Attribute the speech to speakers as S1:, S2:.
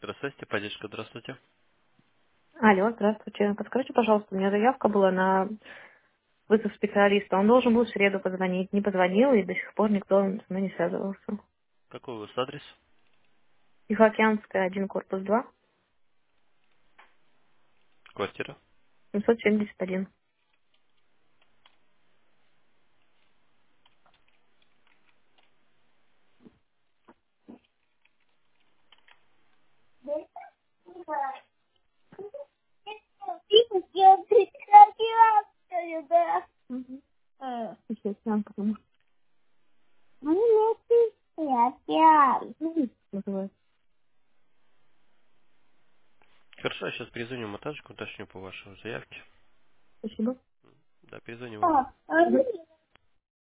S1: Здравствуйте, поддержка, здравствуйте.
S2: Алло, здравствуйте. Подскажите, пожалуйста, у меня заявка была на вызов специалиста. Он должен был в среду позвонить. Не позвонил, и до сих пор никто со мной не связывался.
S1: Какой у вас адрес?
S2: Тихоокеанская, 1, корпус 2,
S1: Квартира?
S2: 771. Мгм. Тихоокеанка, потому что называется.
S1: Хорошо, я сейчас перезвоню в монтажку, уточню по вашей заявке.
S2: Спасибо.
S1: Да, перезвоню вам.